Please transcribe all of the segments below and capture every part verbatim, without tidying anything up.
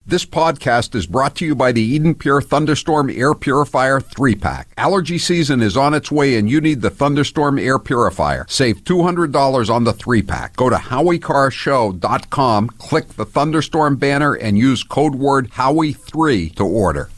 This podcast is brought to you by the Eden Pure Thunderstorm Air Purifier three pack. Allergy season is on its way and you need the Thunderstorm Air Purifier. Save two hundred dollars on the three pack. Go to howie car show dot com, click the Thunderstorm banner, and use code word Howie three to order.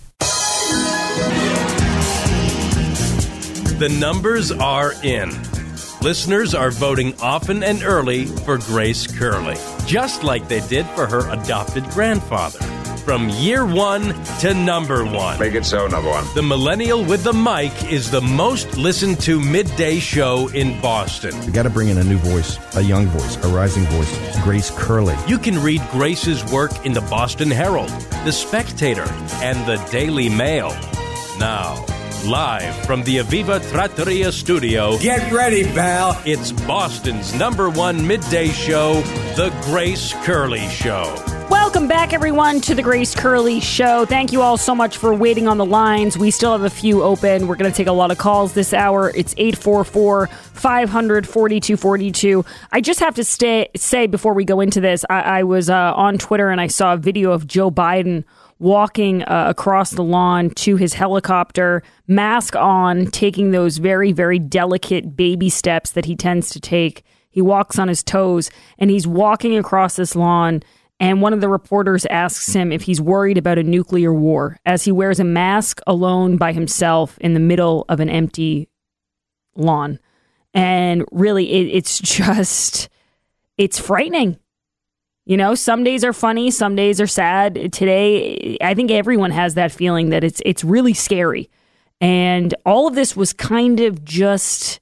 The numbers are in. Listeners are voting often and early for Grace Curley, just like they did for her adopted grandfather. From year one to number one. Make it so, number one. The Millennial with the Mic is the most listened to midday show in Boston. We got to bring in a new voice, a young voice, a rising voice, Grace Curley. You can read Grace's work in the Boston Herald, The Spectator, and the Daily Mail. Now, live from the Aviva Trattoria studio. Get ready, pal. It's Boston's number one midday show, The Grace Curley Show. Welcome back, everyone, to the Grace Curley Show. Thank you all so much for waiting on the lines. We still have a few open. We're going to take a lot of calls this hour. It's eight four four, five hundred, forty-two forty-two. I just have to stay, say before we go into this, I, I was uh, on Twitter and I saw a video of Joe Biden walking uh, across the lawn to his helicopter, mask on, taking those very, very delicate baby steps that he tends to take. He walks on his toes, and he's walking across this lawn, and one of the reporters asks him if he's worried about a nuclear war as he wears a mask alone by himself in the middle of an empty lawn. And really, it, it's just, it's frightening. You know, some days are funny, some days are sad. Today, I think everyone has that feeling that it's it's really scary. And all of this was kind of just,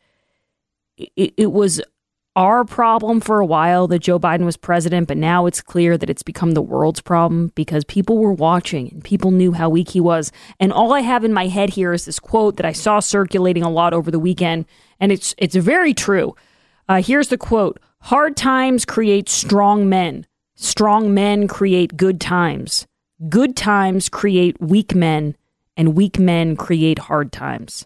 it, it was our problem for a while that Joe Biden was president, but now it's clear that it's become the world's problem because people were watching and people knew how weak he was. And all I have in my head here is this quote that I saw circulating a lot over the weekend, and it's it's very true. Uh, here's the quote: "Hard times create strong men. Strong men create good times. Good times create weak men, and weak men create hard times."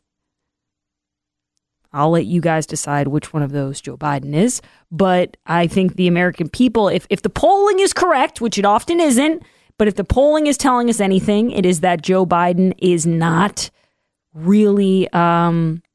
I'll let you guys decide which one of those Joe Biden is. But I think the American people, if, if the polling is correct, which it often isn't, but if the polling is telling us anything, it is that Joe Biden is not really, um,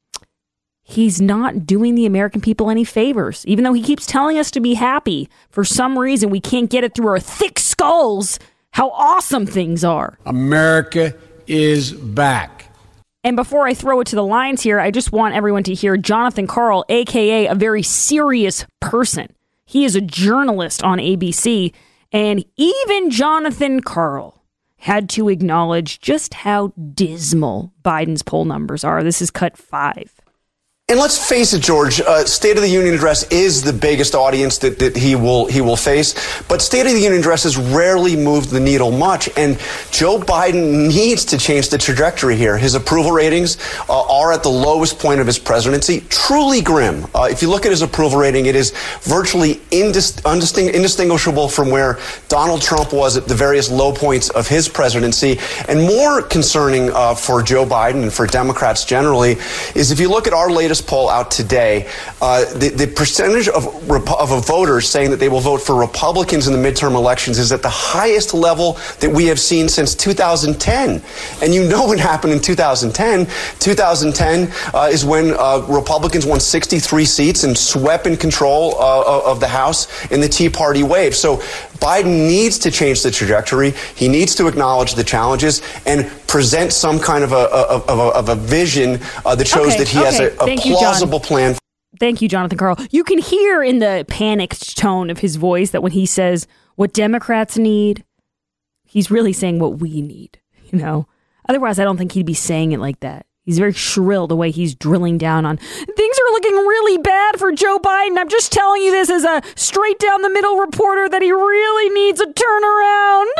he's not doing the American people any favors. Even though he keeps telling us to be happy, for some reason we can't get it through our thick skulls how awesome things are. America is back. And before I throw it to the lines here, I just want everyone to hear Jonathan Karl, a k a a very serious person. He is a journalist on A B C, and even Jonathan Karl had to acknowledge just how dismal Biden's poll numbers are. This is cut five. And let's face it, George, uh, State of the Union address is the biggest audience that, that he will he will face. But State of the Union addresses rarely move the needle much. And Joe Biden needs to change the trajectory here. His approval ratings uh, are at the lowest point of his presidency. Truly grim. Uh, if you look at his approval rating, it is virtually indis- undisting- indistinguishable from where Donald Trump was at the various low points of his presidency. And more concerning uh, for Joe Biden and for Democrats generally is if you look at our latest poll out today, uh, the, the percentage of, of voters saying that they will vote for Republicans in the midterm elections is at the highest level that we have seen since two thousand ten. And you know what happened in two thousand ten. two thousand ten uh, is when uh, Republicans won sixty-three seats and swept in control uh, of the House in the Tea Party wave. So Biden needs to change the trajectory. He needs to acknowledge the challenges and present some kind of a, of a, of a vision uh, that shows okay, that he okay. has a, a Thank you, plausible plan. Thank you, Jonathan Karl. You can hear in the panicked tone of his voice that when he says what Democrats need, he's really saying what we need, you know? Otherwise, I don't think he'd be saying it like that. He's very shrill the way he's drilling down on things are looking really bad for Joe Biden. I'm just telling you this as a straight down the middle reporter that he really needs a turnaround.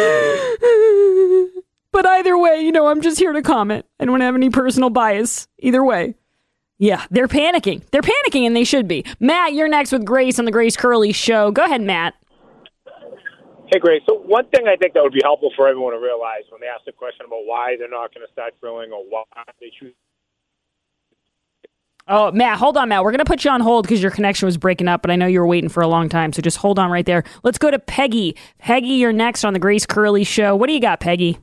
But either way, you know, I'm just here to comment. I don't have any personal bias either way. Yeah, they're panicking. They're panicking, and they should be. Matt, you're next with Grace on the Grace Curley Show. Go ahead, Matt. Hey, Grace. So one thing I think that would be helpful for everyone to realize when they ask the question about why they're not going to start drilling or why they choose. Oh, Matt, hold on, Matt. We're going to put you on hold because your connection was breaking up, but I know you were waiting for a long time, so just hold on right there. Let's go to Peggy. Peggy, you're next on the Grace Curley Show. What do you got, Peggy?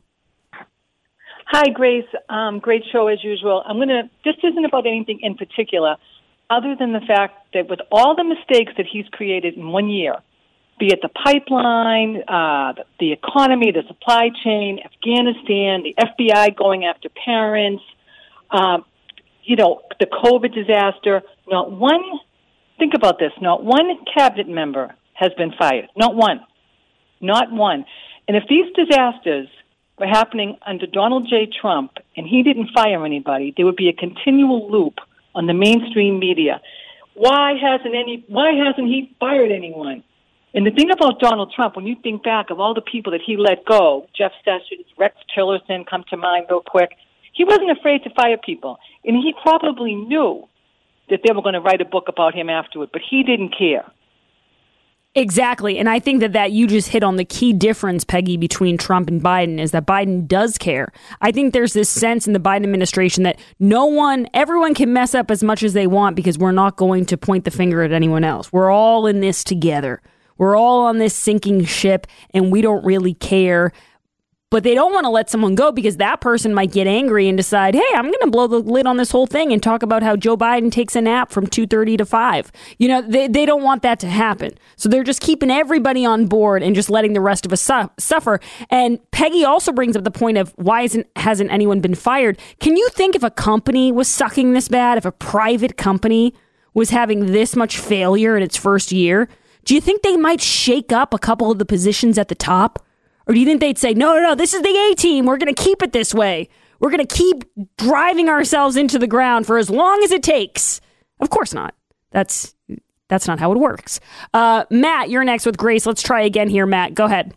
Hi, Grace. Um, great show as usual. I'm going to, this isn't about anything in particular, other than the fact that with all the mistakes that he's created in one year, be it the pipeline, uh, the, the economy, the supply chain, Afghanistan, the F B I going after parents, um, you know, the COVID disaster, not one, think about this, not one cabinet member has been fired. Not one. Not one. And if these disasters were happening under Donald J. Trump and he didn't fire anybody, there would be a continual loop on the mainstream media. Why hasn't any, why hasn't he fired anyone? And the thing about Donald Trump, when you think back of all the people that he let go, Jeff Sessions, Rex Tillerson come to mind real quick, he wasn't afraid to fire people. And he probably knew that they were going to write a book about him afterward, but he didn't care. Exactly. And I think that, that you just hit on the key difference, Peggy, between Trump and Biden is that Biden does care. I think there's this sense in the Biden administration that no one, everyone can mess up as much as they want because we're not going to point the finger at anyone else. We're all in this together. We're all on this sinking ship and we don't really care. But they don't want to let someone go because that person might get angry and decide, hey, I'm going to blow the lid on this whole thing and talk about how Joe Biden takes a nap from two thirty to five. You know, they, they don't want that to happen. So they're just keeping everybody on board and just letting the rest of us su- suffer. And Peggy also brings up the point of why isn't, hasn't anyone been fired? Can you think if a company was sucking this bad, if a private company was having this much failure in its first year? Do you think they might shake up a couple of the positions at the top? Or do you think they'd say, no, no, no, this is the A-team. We're going to keep it this way. We're going to keep driving ourselves into the ground for as long as it takes. Of course not. That's that's not how it works. Uh, Matt, you're next with Grace. Let's try again here, Matt. Go ahead.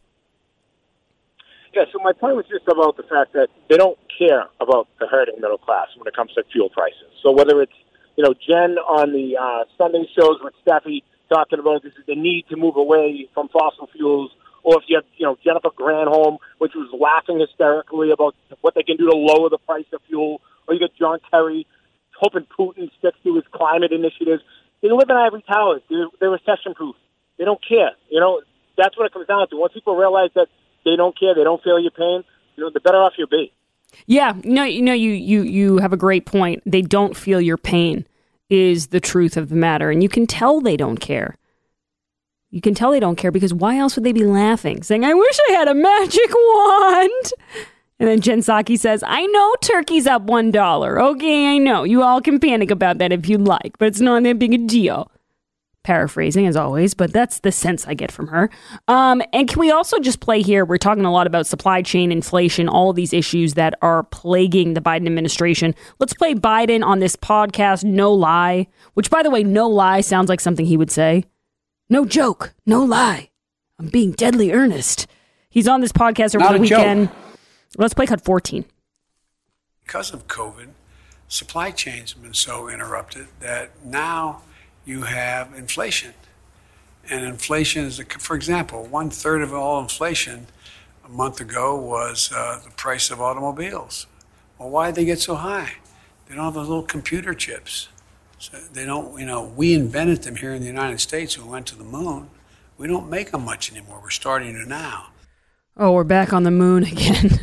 Yeah, so my point was just about the fact that they don't care about the hurting middle class when it comes to fuel prices. So whether it's, you know, Jen on the uh, Sunday shows with Steffi talking about this is the need to move away from fossil fuels, or if you have, you know, Jennifer Granholm, which was laughing hysterically about what they can do to lower the price of fuel, or you get John Kerry hoping Putin sticks to his climate initiatives. They live in ivory towers. They're, they're recession-proof. They don't care. You know, that's what it comes down to. Once people realize that they don't care, they don't feel your pain, you know, the better off you'll be. Yeah, no, you know, you, you, you have a great point. They don't feel your pain is the truth of the matter, and you can tell they don't care. You can tell they don't care because why else would they be laughing? Saying, I wish I had a magic wand. And then Jen Psaki says, I know turkey's up one dollar. Okay, I know. You all can panic about that if you like, but it's not that big a deal. Paraphrasing as always, but that's the sense I get from her. Um, and can we also just play here? We're talking a lot about supply chain, inflation, all of these issues that are plaguing the Biden administration. Let's play Biden on this podcast, No Lie, which, by the way, no lie sounds like something he would say. No joke, no lie. I'm being deadly earnest. He's on this podcast over Not the a weekend. joke. Let's play cut fourteen. Because of COVID, supply chains have been so interrupted that now you have inflation. And inflation is, a, for example, one third of all inflation a month ago was uh, the price of automobiles. Well, why did they get so high? They don't have those little computer chips. So they don't, you know, we invented them here in the United States when we went to the moon. We don't make them much anymore. We're starting to now. Oh, we're back on the moon again.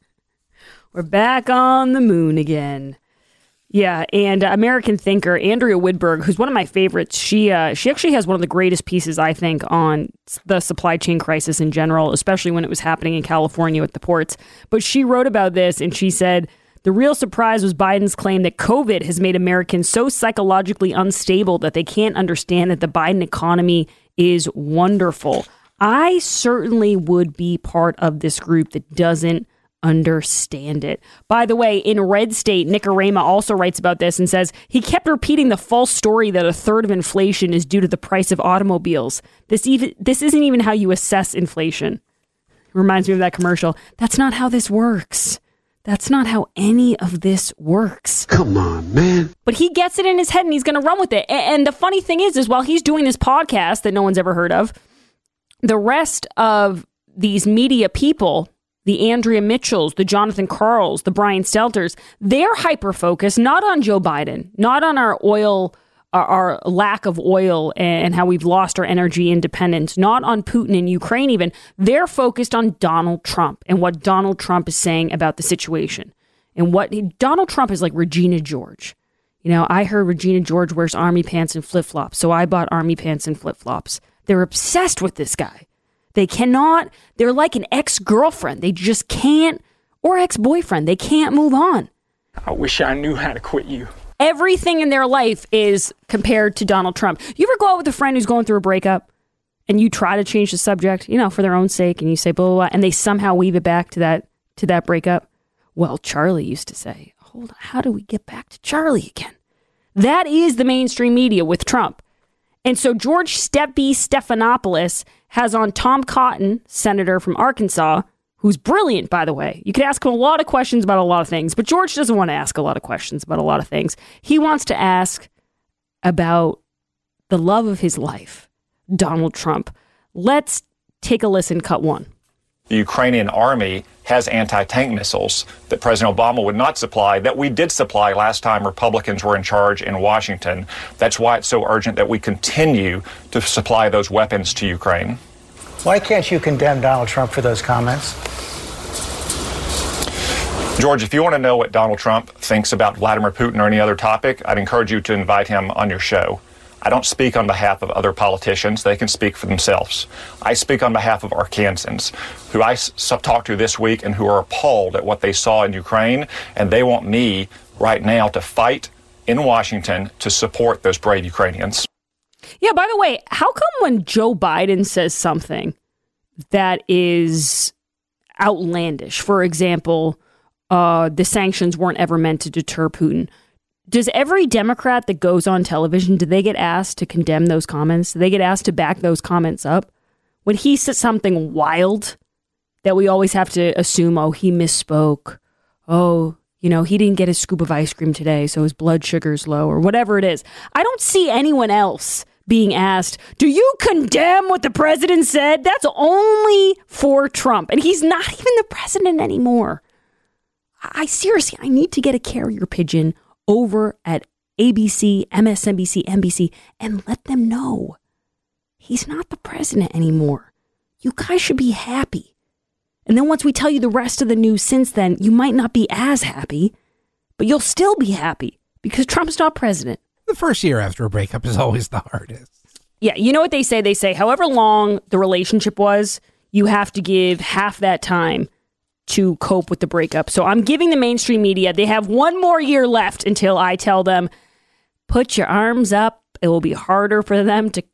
We're back on the moon again. Yeah, and uh, American thinker Andrea Widberg, who's one of my favorites, she uh, she actually has one of the greatest pieces, I think, on the supply chain crisis in general, especially when it was happening in California with the ports. But she wrote about this, and she said, the real surprise was Biden's claim that COVID has made Americans so psychologically unstable that they can't understand that the Biden economy is wonderful. I certainly would be part of this group that doesn't understand it. By the way, in Red State, Nick Arema also writes about this and says he kept repeating the false story that a third of inflation is due to the price of automobiles. This even this isn't even how you assess inflation. Reminds me of that commercial. That's not how this works. That's not how any of this works. Come on, man. But he gets it in his head and he's going to run with it. And the funny thing is, is while he's doing this podcast that no one's ever heard of, the rest of these media people, the Andrea Mitchells, the Jonathan Karls, the Brian Stelters, they're hyper-focused not on Joe Biden, not on our oil, our, our lack of oil and how we've lost our energy independence, not on Putin and Ukraine even. They're focused on Donald Trump and what Donald Trump is saying about the situation. And what Donald Trump is like Regina George. You know, I heard Regina George wears army pants and flip-flops, so I bought army pants and flip-flops. They're obsessed with this guy. They cannot, they're like an ex-girlfriend. They just can't, or ex-boyfriend. They can't move on. I wish I knew how to quit you. Everything in their life is compared to Donald Trump. You ever go out with a friend who's going through a breakup and you try to change the subject, you know, for their own sake, and you say blah, blah, blah, and they somehow weave it back to that, to that breakup? Well, Charlie used to say, hold on, how do we get back to Charlie again? That is the mainstream media with Trump. And so George Steppe Stephanopoulos has on Tom Cotton, senator from Arkansas, who's brilliant, by the way. You could ask him a lot of questions about a lot of things, but George doesn't want to ask a lot of questions about a lot of things. He wants to ask about the love of his life, Donald Trump. Let's take a listen, cut one. The Ukrainian army has anti-tank missiles that President Obama would not supply, that we did supply last time Republicans were in charge in Washington. That's why it's so urgent that we continue to supply those weapons to Ukraine. Why can't you condemn Donald Trump for those comments? George, if you want to know what Donald Trump thinks about Vladimir Putin or any other topic, I'd encourage you to invite him on your show. I don't speak on behalf of other politicians. They can speak for themselves. I speak on behalf of Arkansans, who I s- talked to this week and who are appalled at what they saw in Ukraine, and they want me right now to fight in Washington to support those brave Ukrainians. Yeah, by the way, how come when Joe Biden says something that is outlandish, for example, uh, the sanctions weren't ever meant to deter Putin, does every Democrat that goes on television, do they get asked to condemn those comments? Do they get asked to back those comments up? When he says something wild that we always have to assume, oh, he misspoke. Oh, you know, he didn't get his scoop of ice cream today, so his blood sugar's low, or whatever it is. I don't see anyone else being asked, do you condemn what the president said? That's only for Trump. And he's not even the president anymore. I seriously, I need to get a carrier pigeon over at A B C, M S N B C, N B C, and let them know he's not the president anymore. You guys should be happy. And then once we tell you the rest of the news since then, you might not be as happy, but you'll still be happy because Trump's not president. The first year after a breakup is always the hardest. Yeah, you know what they say? They say however long the relationship was, you have to give half that time to cope with the breakup. So I'm giving the mainstream media, they have one more year left until I tell them, put your arms up. It will be harder for them to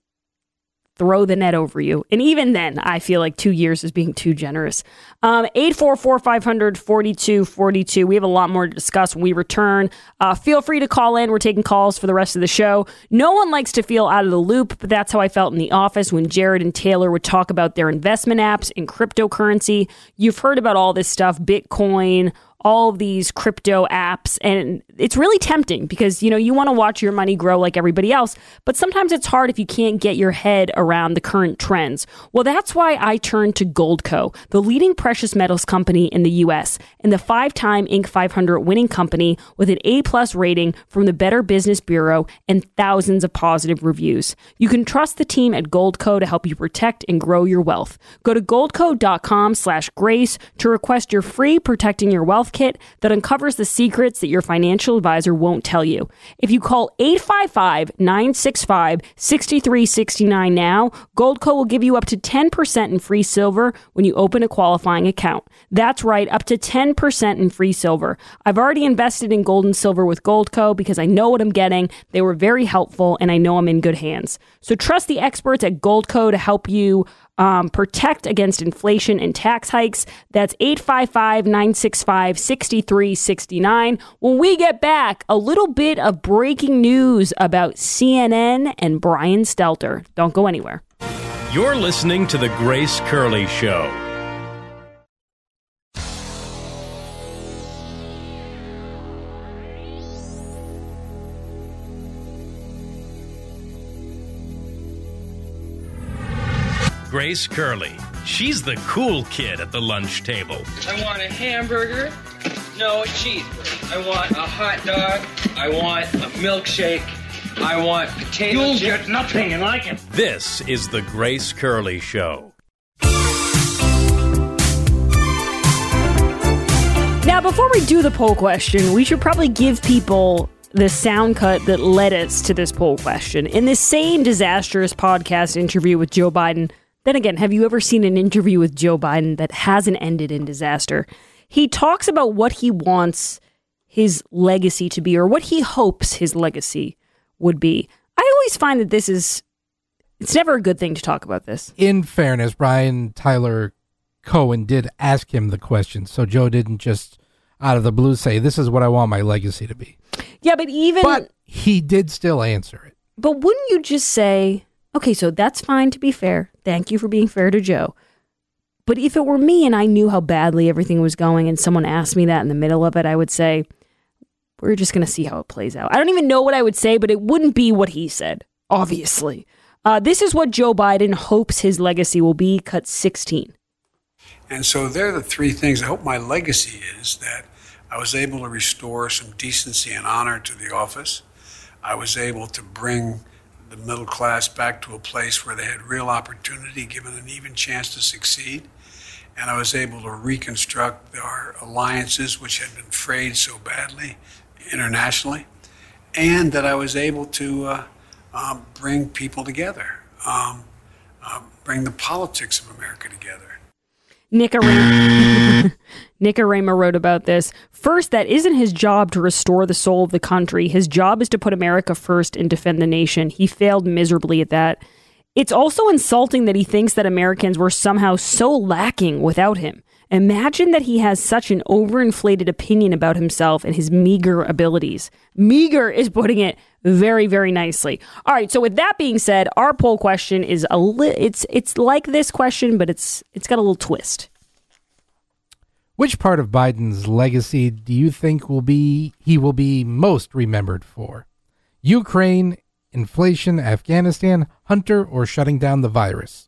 throw the net over you. And even then, I feel like two years is being too generous. Um, eight four four, five hundred, forty-two forty-two. We have a lot more to discuss when we return. Uh, feel free to call in. We're taking calls for the rest of the show. No one likes to feel out of the loop, but that's how I felt in the office when Jared and Taylor would talk about their investment apps in cryptocurrency. You've heard about all this stuff, Bitcoin, all of these crypto apps, and it's really tempting because, you know, you want to watch your money grow like everybody else, but sometimes it's hard if you can't get your head around the current trends. Well, that's why I turned to Goldco, the leading precious metals company in the U S and the five-time Inc five hundred winning company with an A-plus rating from the Better Business Bureau and thousands of positive reviews. You can trust the team at Goldco to help you protect and grow your wealth. Go to goldco.com slash grace to request your free Protecting Your Wealth kit that uncovers the secrets that your financial advisor won't tell you. If you call eight five five, nine six five, six three six nine now, Goldco will give you up to ten percent in free silver when you open a qualifying account. That's right, up to ten percent in free silver. I've already invested in gold and silver with Goldco because I know what I'm getting. They were very helpful and I know I'm in good hands. So trust the experts at Goldco to help you Um, protect against inflation and tax hikes. That's eight five five, nine six five, six three six nine. When we get back, a little bit of breaking news about C N N and Brian Stelter. Don't go anywhere. You're listening to The Grace Curley Show. Grace Curley, She's the cool kid at the lunch table. I want a hamburger, no cheeseburger. I want a hot dog. I want a milkshake. I want potato You'll chips. get nothing like it. This is the Grace Curley Show. Now, before we do the poll question, we should probably give people the sound cut that led us to this poll question. In this same disastrous podcast interview with Joe Biden, then again, have you ever seen an interview with Joe Biden that hasn't ended in disaster? He talks about what he wants his legacy to be, or what he hopes his legacy would be. I always find that this is, it's never a good thing to talk about this. In fairness, Brian Tyler Cohen did ask him the question, so Joe didn't just out of the blue say, this is what I want my legacy to be. Yeah, but even... But he did still answer it. But wouldn't you just say, okay, so that's fine, to be fair. Thank you for being fair to Joe. But if it were me and I knew how badly everything was going and someone asked me that in the middle of it, I would say, we're just going to see how it plays out. I don't even know what I would say, but it wouldn't be what he said, obviously. Uh, this is what Joe Biden hopes his legacy will be, cut sixteen. And so they're the three things. I hope my legacy is that I was able to restore some decency and honor to the office. I was able to bring the middle class back to a place where they had real opportunity, given an even chance to succeed. And I was able to reconstruct our alliances, which had been frayed so badly internationally. And that I was able to uh, um, bring people together, um, uh, bring the politics of America together. Nick Arama, Nick Arama wrote about this. First, that isn't his job to restore the soul of the country. His job is to put America first and defend the nation. He failed miserably at that. It's also insulting that he thinks that Americans were somehow so lacking without him. Imagine that he has such an overinflated opinion about himself and his meager abilities. Meager is putting it very, very nicely. All right, so with that being said, our poll question is a li- it's it's like this question, but it's it's got a little twist. Which part of Biden's legacy do you think will be he will be most remembered for? Ukraine, inflation, Afghanistan, Hunter, or shutting down the virus?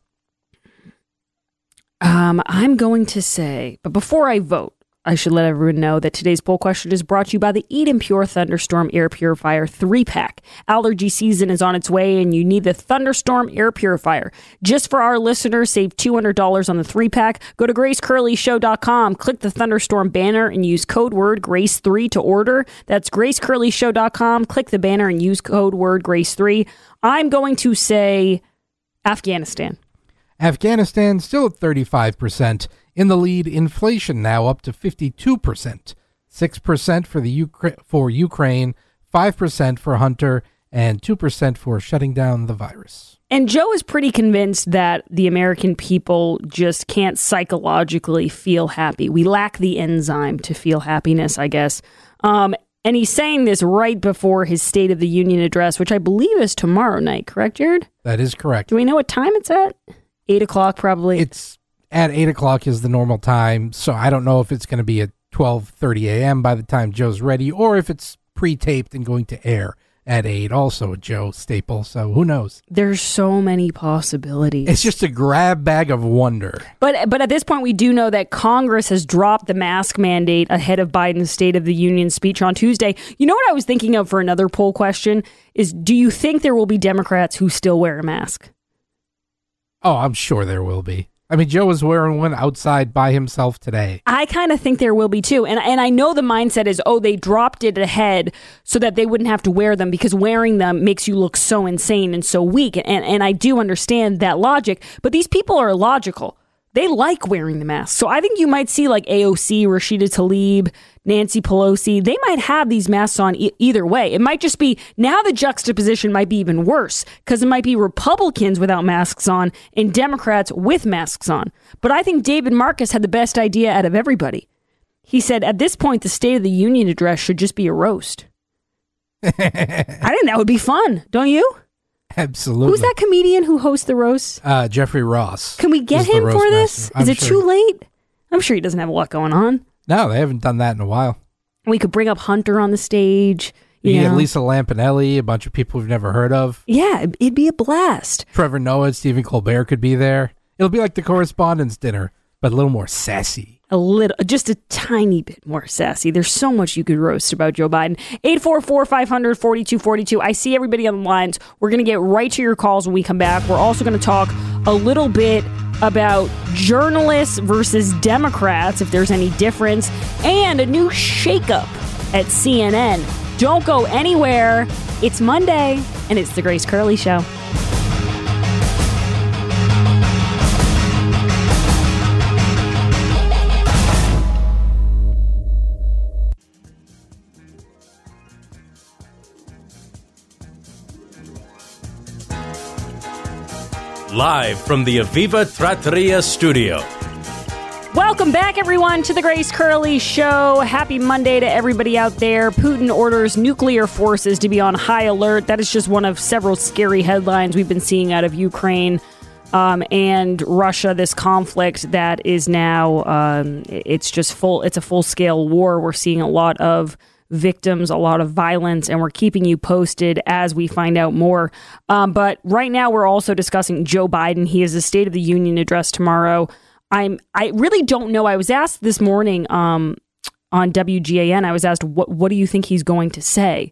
Um, I'm going to say, but before I vote, I should let everyone know that today's poll question is brought to you by the Eden Pure Thunderstorm Air Purifier three pack. Allergy season is on its way, and you need the Thunderstorm Air Purifier. Just for our listeners, save two hundred dollars on the three pack. Go to grace curley show dot com, click the Thunderstorm banner, and use code word grace three to order. That's grace curley show dot com. Click the banner and use code word grace three. I'm going to say Afghanistan. Afghanistan still at thirty-five percent. In the lead, inflation now up to fifty-two percent. six percent for the Ukra- for Ukraine, five percent for Hunter, and two percent for shutting down the virus. And Joe is pretty convinced that the American people just can't psychologically feel happy. We lack the enzyme to feel happiness, I guess. Um, and he's saying this right before his State of the Union address, which I believe is tomorrow night. Correct, Jared? That is correct. Do we know what time it's at? Eight o'clock, probably. It's at eight o'clock is the normal time, so I don't know if it's going to be at twelve thirty a.m. by the time Joe's ready, or if it's pre-taped and going to air at eight, also a Joe staple, so who knows? There's so many possibilities. It's just a grab bag of wonder. But but at this point, we do know that Congress has dropped the mask mandate ahead of Biden's State of the Union speech on Tuesday. You know what I was thinking of for another poll question is, do you think there will be Democrats who still wear a mask? Oh, I'm sure there will be. I mean, Joe was wearing one outside by himself today. I kind of think there will be too. And and I know the mindset is, oh, they dropped it ahead so that they wouldn't have to wear them because wearing them makes you look so insane and so weak. And, and I do understand that logic. But these people are illogical. They like wearing the mask. So I think you might see like A O C, Rashida Tlaib, Nancy Pelosi. They might have these masks on e- either way. It might just be, now the juxtaposition might be even worse because it might be Republicans without masks on and Democrats with masks on. But I think David Marcus had the best idea out of everybody. He said, at this point, the State of the Union address should just be a roast. I think that would be fun. Don't you? Absolutely. Who's that comedian who hosts the roast? Uh, Jeffrey Ross. Can we get him for this? Is it too late? I'm sure he doesn't have a lot going on. No, they haven't done that in a while. We could bring up Hunter on the stage. You, you know. get Lisa Lampanelli, a bunch of people we've never heard of. Yeah, it'd be a blast. Trevor Noah, Stephen Colbert could be there. It'll be like the correspondence dinner, but a little more sassy. A little, just a tiny bit more sassy. There's so much you could roast about Joe Biden. eight four four, five hundred, forty-two forty-two. I see everybody on the lines. We're going to get right to your calls when we come back. We're also going to talk a little bit about journalists versus Democrats, if there's any difference, and a new shakeup at C N N. Don't go anywhere. It's Monday, and it's the Grace Curley Show. Live from the Aviva Trattoria studio. Welcome back, everyone, to the Grace Curley Show. Happy Monday to everybody out there. Putin orders nuclear forces to be on high alert. That is just one of several scary headlines we've been seeing out of Ukraine um, and Russia, this conflict that is now, um, it's just full, it's a full-scale war. We're seeing a lot of victims, a lot of violence, and we're keeping you posted as we find out more. Um, but right now, we're also discussing Joe Biden. He has a State of the Union address tomorrow. I'm. I really don't know. I was asked this morning um, on W G A N. I was asked, "What What do you think he's going to say?"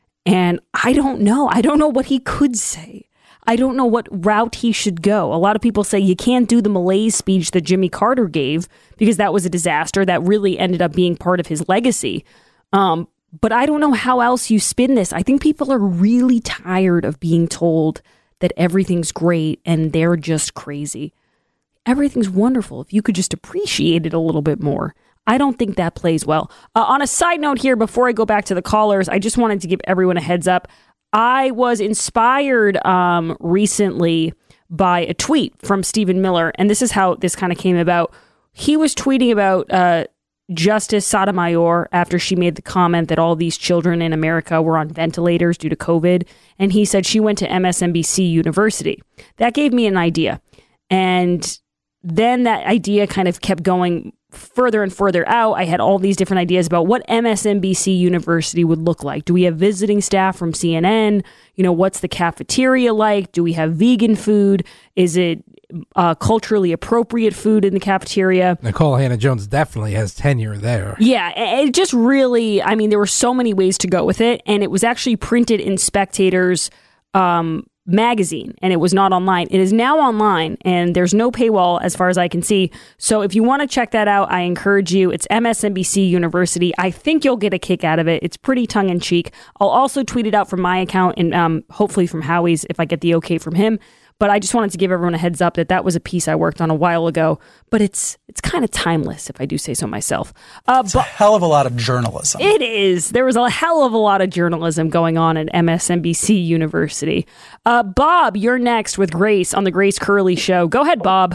And I don't know. I don't know what he could say. I don't know what route he should go. A lot of people say you can't do the malaise speech that Jimmy Carter gave because that was a disaster that really ended up being part of his legacy. Um, but I don't know how else you spin this. I think people are really tired of being told that everything's great and they're just crazy. Everything's wonderful if you could just appreciate it a little bit more. I don't think that plays well. Uh, on a side note here, before I go back to the callers, I just wanted to give everyone a heads up. I was inspired um, recently by a tweet from Stephen Miller, and this is how this kind of came about. He was tweeting about uh, Justice Sotomayor after she made the comment that all these children in America were on ventilators due to COVID, and he said she went to M S N B C University. That gave me an idea, and then that idea kind of kept going further and further out. I had all these different ideas about what M S N B C University would look like. Do we have visiting staff from C N N? You know, what's the cafeteria like? Do we have vegan food? Is it uh, culturally appropriate food in the cafeteria? Nicole Hannah-Jones definitely has tenure there. Yeah, it just really, I mean, there were so many ways to go with it. And it was actually printed in Spectator's um magazine, and it was not online. It is now online, and there's no paywall as far as I can see. So if you want to check that out, I encourage you. It's M S N B C University. I think you'll get a kick out of it. It's pretty tongue-in-cheek. I'll also tweet it out from my account and um, hopefully from Howie's if I get the okay from him. But I just wanted to give everyone a heads up that that was a piece I worked on a while ago. But it's it's kind of timeless, if I do say so myself. Uh, it's but, a hell of a lot of journalism. It is. There was a hell of a lot of journalism going on at M S N B C University. Uh, Bob, you're next with Grace on the Grace Curley Show. Go ahead, Bob.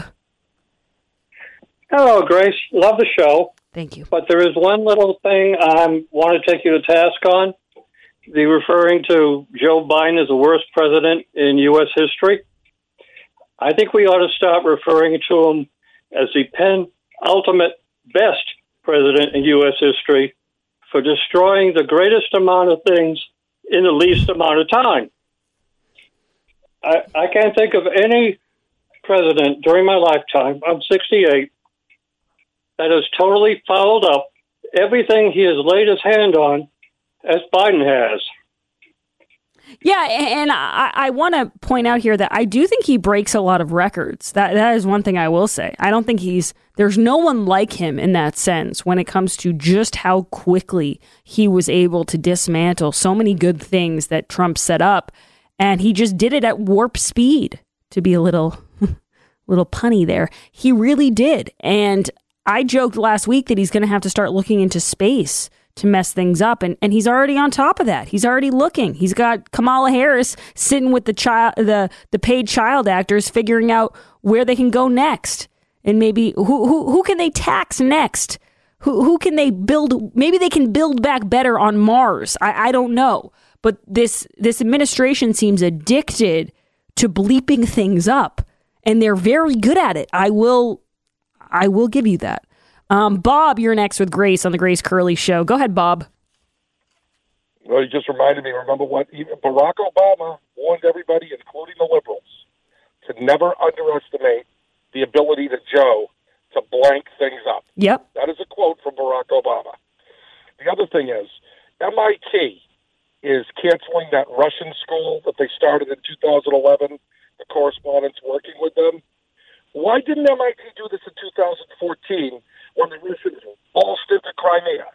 Hello, Grace. Love the show. Thank you. But there is one little thing I want to take you to task on. The referring to Joe Biden as the worst president in U S history. I think we ought to stop referring to him as the penultimate best president in U S history for destroying the greatest amount of things in the least amount of time. I, I can't think of any president during my lifetime, I'm sixty-eight, that has totally followed up everything he has laid his hand on as Biden has. Yeah, and I, I want to point out here that I do think he breaks a lot of records. That that is one thing I will say. I don't think he's there's no one like him in that sense when it comes to just how quickly he was able to dismantle so many good things that Trump set up, and he just did it at warp speed. To be a little little punny there, he really did. And I joked last week that he's going to have to start looking into space to mess things up. And, and he's already on top of that. He's already looking. He's got Kamala Harris sitting with the child, the, the paid child actors, figuring out where they can go next. And maybe who, who, who can they tax next? Who, who can they build? Maybe they can build back better on Mars. I, I don't know. But this, this administration seems addicted to bleeping things up, and they're very good at it. I will, I will give you that. Um, Bob, you're next with Grace on the Grace Curley Show. Go ahead, Bob. Well, you just reminded me, remember what even Barack Obama warned everybody, including the liberals, to never underestimate the ability to Joe to blank things up. Yep. That is a quote from Barack Obama. The other thing is, M I T is canceling that Russian school that they started in two thousand eleven, the correspondents working with them. Why didn't M I T do this in two thousand fourteen when the Russians waltzed into Crimea?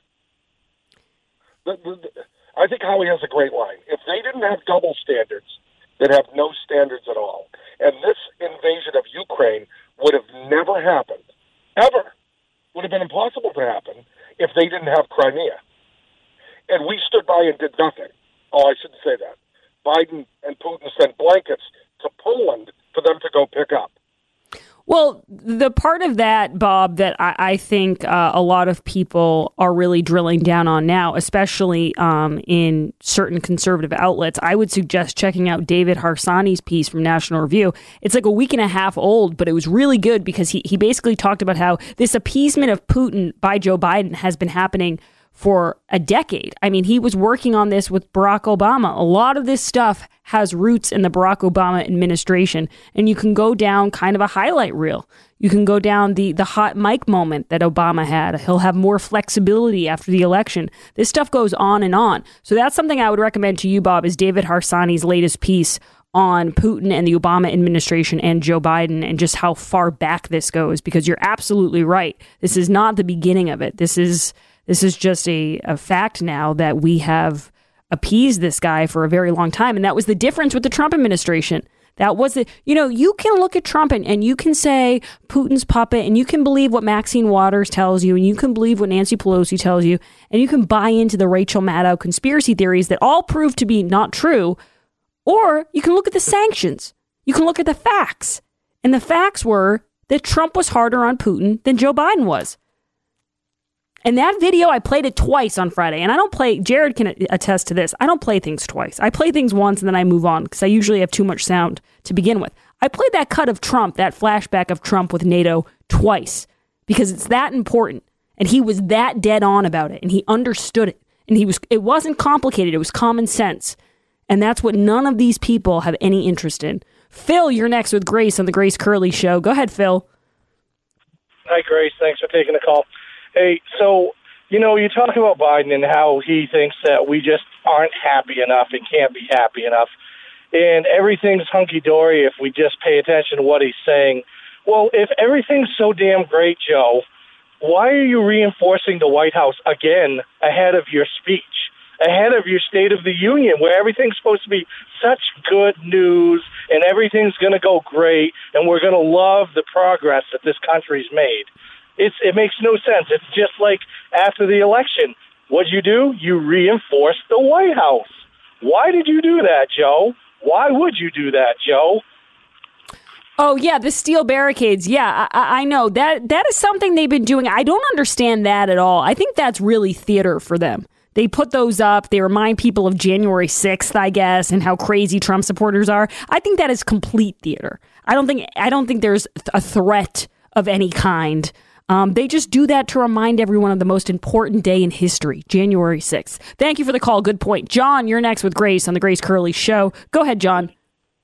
The, the, the, I think Howie has a great line. If they didn't have double standards, they'd have no standards at all. And this invasion of Ukraine would have never happened, ever. Would have been impossible to happen if they didn't have Crimea. And we stood by and did nothing. Oh, I shouldn't say that. Biden and Putin sent blankets to Poland for them to go pick up. Well, the part of that, Bob, that I, I think uh, a lot of people are really drilling down on now, especially um, in certain conservative outlets, I would suggest checking out David Harsanyi's piece from National Review. It's like a week and a half old, but it was really good because he, he basically talked about how this appeasement of Putin by Joe Biden has been happening for a decade. I mean, he was working on this with Barack Obama. A lot of this stuff has roots in the Barack Obama administration, and you can go down kind of a highlight reel. You can go down the the hot mic moment that Obama had. He'll have more flexibility after the election. This stuff goes on and on. So that's something I would recommend to you, Bob, is David Harsanyi's latest piece on Putin and the Obama administration and Joe Biden and just how far back this goes, because you're absolutely right. This is not the beginning of it. This is This is just a, a fact now that we have appeased this guy for a very long time. And that was the difference with the Trump administration. That was it. You know, you can look at Trump and, and you can say Putin's puppet, and you can believe what Maxine Waters tells you, and you can believe what Nancy Pelosi tells you, and you can buy into the Rachel Maddow conspiracy theories that all prove to be not true. Or you can look at the sanctions. You can look at the facts. And the facts were that Trump was harder on Putin than Joe Biden was. And that video, I played it twice on Friday. And I don't play, Jared can attest to this, I don't play things twice. I play things once and then I move on because I usually have too much sound to begin with. I played that cut of Trump, that flashback of Trump with NATO twice because it's that important. And he was that dead on about it. And he understood it. And he was. It wasn't complicated. It was common sense. And that's what none of these people have any interest in. Phil, you're next with Grace on the Grace Curley Show. Go ahead, Phil. Hi, Grace. Thanks for taking the call. Hey, so, you know, you talk about Biden and how he thinks that we just aren't happy enough and can't be happy enough. And everything's hunky-dory if we just pay attention to what he's saying. Well, if everything's so damn great, Joe, why are you reinforcing the White House again ahead of your speech, ahead of your State of the Union, where everything's supposed to be such good news and everything's going to go great and we're going to love the progress that this country's made? It's, it makes no sense. It's just like after the election. What'd you do? You reinforced the White House. Why did you do that, Joe? Why would you do that, Joe? Oh, yeah, the steel barricades. Yeah, I, I know. That that is something they've been doing. I don't understand that at all. I think that's really theater for them. They put those up. They remind people of January sixth, I guess, and how crazy Trump supporters are. I think that is complete theater. I don't think I don't think there's a threat of any kind. Um, they just do that to remind everyone of the most important day in history, January sixth. Thank you for the call. Good point. John, you're next with Grace on the Grace Curley Show. Go ahead, John.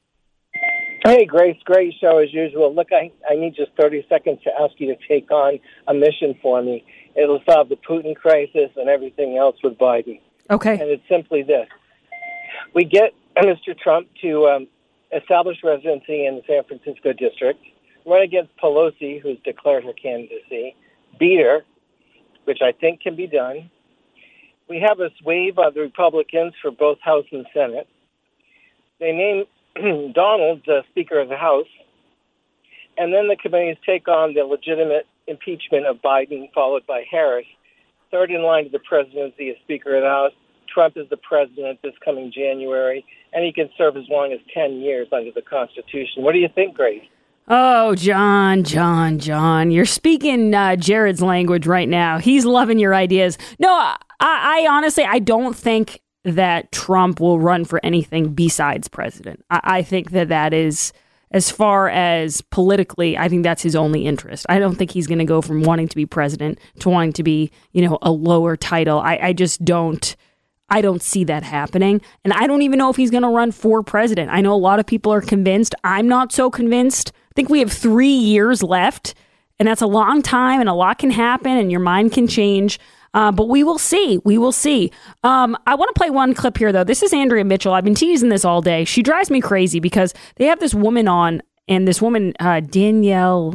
Hey, Grace. Great show as usual. Look, I, I need just thirty seconds to ask you to take on a mission for me. It'll solve the Putin crisis and everything else with Biden. Okay. And it's simply this. We get Mister Trump to um, establish residency in the San Francisco district, run against Pelosi, who's declared her candidacy, beat her, which I think can be done. We have a wave of the Republicans for both House and Senate. They name Donald the Speaker of the House, and then the committees take on the legitimate impeachment of Biden, followed by Harris. Third in line to the presidency is Speaker of the House. Trump is the president this coming January, and he can serve as long as ten years under the Constitution. What do you think, Grace? Oh, John, John, John, you're speaking uh, Jared's language right now. He's loving your ideas. No, I, I honestly, I don't think that Trump will run for anything besides president. I, I think that that is, as far as politically, I think that's his only interest. I don't think he's going to go from wanting to be president to wanting to be, you know, a lower title. I, I just don't. I don't see that happening. And I don't even know if he's going to run for president. I know a lot of people are convinced. I'm not so convinced think we have three years left, and that's a long time, and a lot can happen, and your mind can change. Uh, but we will see. We will see. Um, I want to play one clip here, though. This is Andrea Mitchell. I've been teasing this all day. She drives me crazy because they have this woman on, and this woman, uh, Danielle,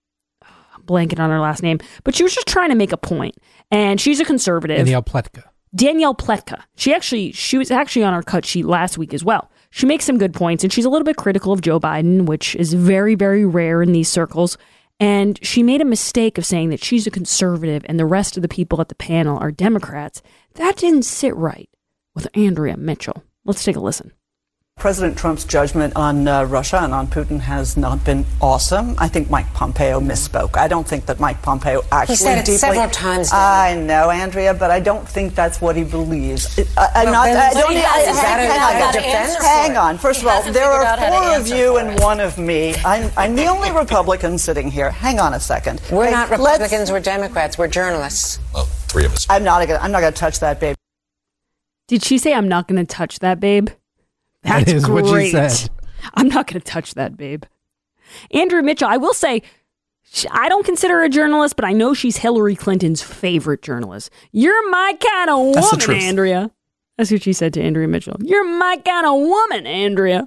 I'm blanking on her last name, but she was just trying to make a point. And she's a conservative. Danielle Pletka. Danielle Pletka. She actually, she was actually on our cut sheet last week as well. She makes some good points, and she's a little bit critical of Joe Biden, which is very, very rare in these circles. And she made a mistake of saying that she's a conservative and the rest of the people at the panel are Democrats. That didn't sit right with Andrea Mitchell. Let's take a listen. President Trump's judgment on uh, Russia and on Putin has not been awesome. I think Mike Pompeo misspoke. I don't think that Mike Pompeo actually He said it deeply, several times. I know, Andrea, but I don't think that's what he believes. I, I'm Well, not. then I what don't. he I, has is hang, that hang, a on, defense for hang it. on. First He of all, hasn't there figured are out how to four of answer you for and it. one of me. I'm, I'm the only Republican sitting here. Hang on a second. We're Hey, not let's- Republicans. We're Democrats. We're journalists. Well, three of us. I'm not. Gonna, I'm not going to touch that, babe. Did she say, I'm not going to touch that, babe? That's That is great. what she said. I'm not going to touch that, babe. Andrea Mitchell, I will say, sh- I don't consider her a journalist, but I know she's Hillary Clinton's favorite journalist. You're my kind of That's the woman, truth. Andrea. That's what she said to Andrea Mitchell. You're my kind of woman, Andrea.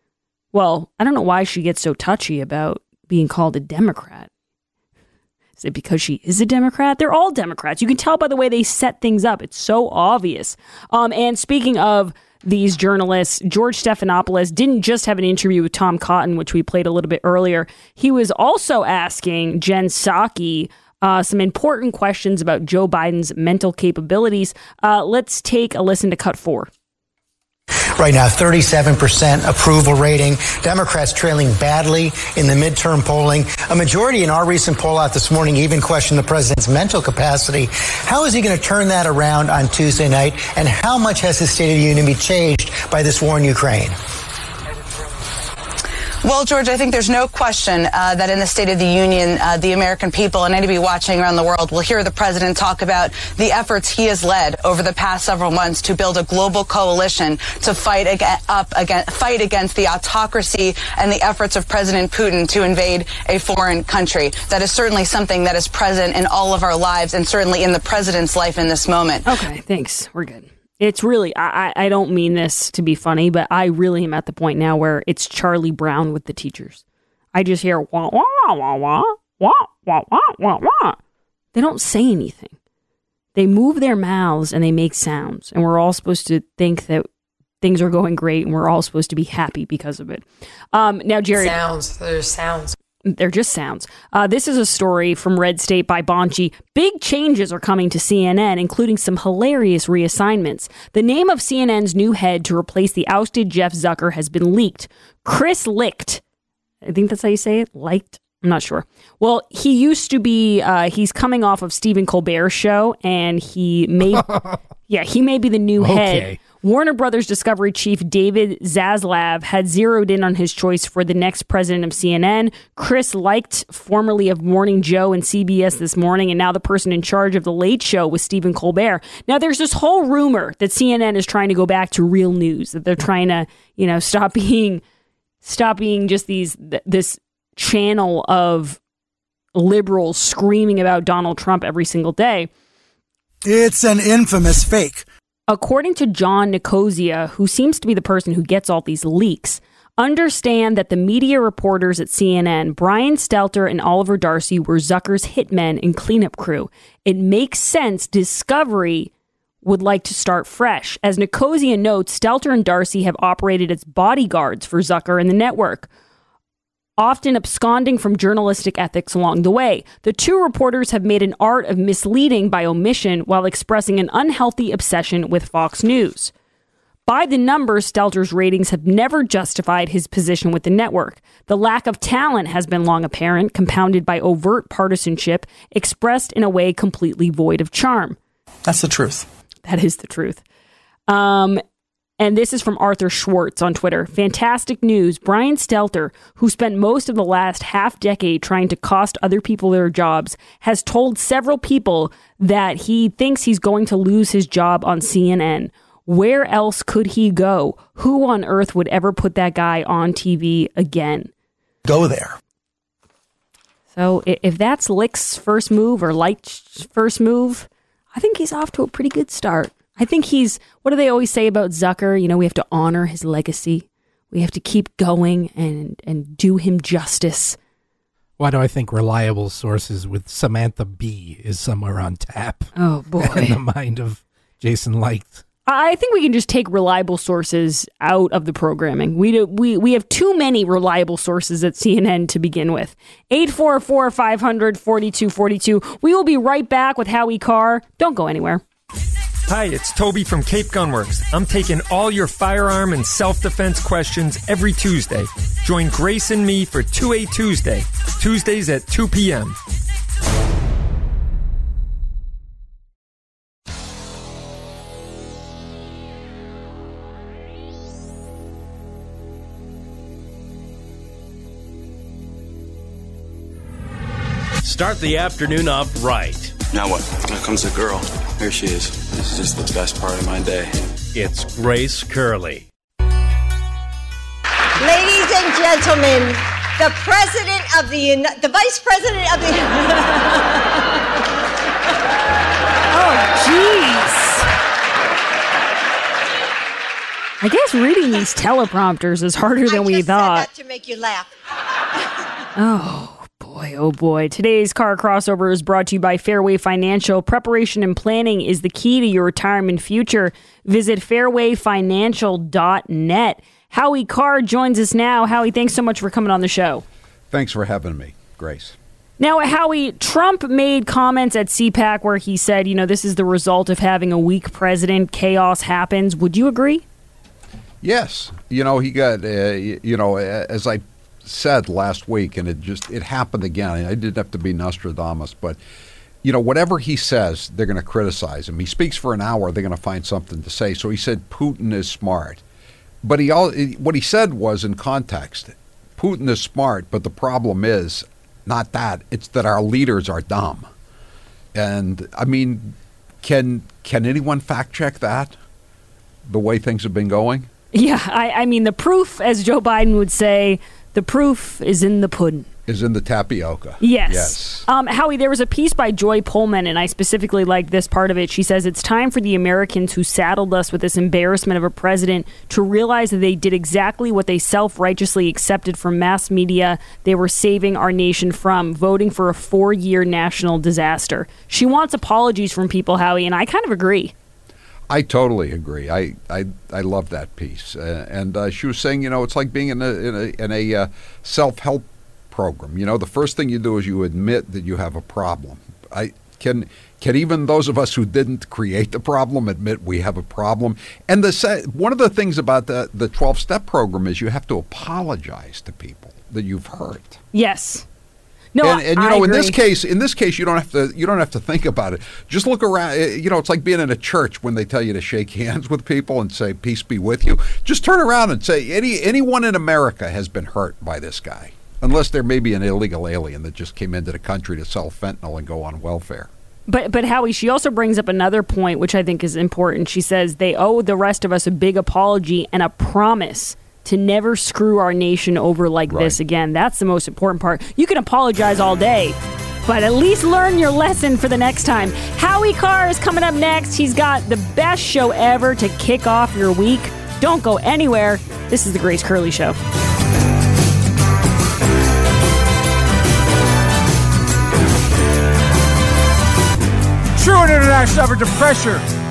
Well, I don't know why she gets so touchy about being called a Democrat. Is it because she is a Democrat? They're all Democrats. You can tell by the way they set things up. It's so obvious. Um, and speaking of these journalists, George Stephanopoulos didn't just have an interview with Tom Cotton, which we played a little bit earlier. He was also asking Jen Psaki uh, some important questions about Joe Biden's mental capabilities. Uh, let's take a listen to cut four. Right now, thirty-seven percent approval rating. Democrats trailing badly in the midterm polling. A majority in our recent poll out this morning even questioned the president's mental capacity. How is he going to turn that around on Tuesday night? And how much has his State of the Union been changed by this war in Ukraine? Well, George, I think there's no question uh, that in the State of the Union, uh, the American people and anybody watching around the world will hear the president talk about the efforts he has led over the past several months to build a global coalition to fight against, up against, fight against the autocracy and the efforts of President Putin to invade a foreign country. That is certainly something that is present in all of our lives and certainly in the president's life in this moment. Okay, thanks. We're good. It's really, I, I I don't mean this to be funny, but I really am at the point now where it's Charlie Brown with the teachers. I just hear wah, wah, wah, wah, wah, wah, wah, wah, wah. They don't say anything. They move their mouths and they make sounds. And we're all supposed to think that things are going great and we're all supposed to be happy because of it. Um, now, Jerry. Sounds. There's sounds. They're just sounds. Uh, this is a story from Red State by Bonchi. Big changes are coming to C N N, including some hilarious reassignments. The name of C N N's new head to replace the ousted Jeff Zucker has been leaked. Chris Licht. I think that's how you say it. Licht? I'm not sure. Well, he used to be, uh, he's coming off of Stephen Colbert's show, and he may, yeah, he may be the new Okay. head. Warner Brothers Discovery chief David Zaslav had zeroed in on his choice for the next president of C N N. Chris Licht, formerly of Morning Joe and C B S This Morning, and now the person in charge of The Late Show with Stephen Colbert. Now, there's this whole rumor that C N N is trying to go back to real news, that they're trying to, you know, stop being, stop being just these, th- this channel of liberals screaming about Donald Trump every single day. It's an infamous fake. According to John Nicosia, who seems to be the person who gets all these leaks, understand that the media reporters at C N N, Brian Stelter and Oliver Darcy, were Zucker's hitmen and cleanup crew. It makes sense Discovery would like to start fresh. As Nicosia notes, Stelter and Darcy have operated as bodyguards for Zucker and the network, often absconding from journalistic ethics along the way. The two reporters have made an art of misleading by omission while expressing an unhealthy obsession with Fox News. By the numbers, Stelter's ratings have never justified his position with the network. The lack of talent has been long apparent, compounded by overt partisanship, expressed in a way completely void of charm. That's the truth. That is the truth. Um... And this is from Arthur Schwartz on Twitter. Fantastic news. Brian Stelter, who spent most of the last half decade trying to cost other people their jobs, has told several people that he thinks he's going to lose his job on C N N. Where else could he go? Who on earth would ever put that guy on T V again? Go there. So if that's Licht's first move or Light's first move, I think he's off to a pretty good start. I think he's, what do they always say about Zucker? You know, we have to honor his legacy. We have to keep going and, and do him justice. Why do I think reliable sources with Samantha Bee is somewhere on tap? Oh, boy. In the mind of Jason Licht. I think we can just take reliable sources out of the programming. We do, we we have too many reliable sources at C N N to begin with. eight four four, five hundred, forty-two forty-two. We will be right back with Howie Carr. Don't go anywhere. Hi, it's Toby from Cape Gunworks. I'm taking all your firearm and self-defense questions every Tuesday. Join Grace and me for two A Tuesday, Tuesdays at two p.m. Start the afternoon off right. Now what? Here comes the girl. Here she is. This is just the best part of my day. It's Grace Curley. Ladies and gentlemen, the president of the Uni- the vice president of the Oh, jeez. I guess reading these teleprompters is harder than we thought. to make you laugh. Oh. Boy, oh boy. Today's car crossover is brought to you by Fairway Financial. Preparation and planning is the key to your retirement future. Visit fairway financial dot net. Howie Carr joins us now. Howie, thanks so much for coming on the show. Thanks for having me, Grace. Now, Howie, Trump made comments at C PAC where he said, you know, this is the result of having a weak president. Chaos happens. Would you agree? Yes. You know, he got, uh, you know, as I said last week, and it just it happened again. I didn't have to be Nostradamus, but you know, whatever he says, they're going to criticize him. He speaks for an hour, they're going to find something to say. So he said Putin is smart, but he all what he said was in context. Putin is smart, but the problem is not that; it's that our leaders are dumb. And I mean, can can anyone fact check that? The way things have been going? Yeah, I, I mean, the proof, as Joe Biden would say, the proof is in the pudding. Is in the tapioca. Yes. Yes. Um, Howie, there was a piece by Joy Pullman, and I specifically like this part of it. She says, it's time for the Americans who saddled us with this embarrassment of a president to realize that they did exactly what they self-righteously accepted from mass media they were saving our nation from, voting for a four-year national disaster. She wants apologies from people, Howie, and I kind of agree. I totally agree. I I, I love that piece, uh, and uh, she was saying, you know, it's like being in a in a, in a uh, self-help program. You know, the first thing you do is you admit that you have a problem. I can can even those of us who didn't create the problem admit we have a problem. And the one of the things about the the twelve-step program is you have to apologize to people that you've hurt. Yes. No, and, and you I know, agree. in this case, in this case, you don't have to. You don't have to think about it. Just look around. You know, it's like being in a church when they tell you to shake hands with people and say "Peace be with you." Just turn around and say, "Any anyone in America has been hurt by this guy, unless there may be an illegal alien that just came into the country to sell fentanyl and go on welfare." But but Howie, she also brings up another point, which I think is important. She says they owe the rest of us a big apology and a promise to never screw our nation over like Right. this again. That's the most important part. You can apologize all day, but at least learn your lesson for the next time. Howie Carr is coming up next. He's got the best show ever to kick off your week. Don't go anywhere. This is the Grace Curley Show. True international effort to pressure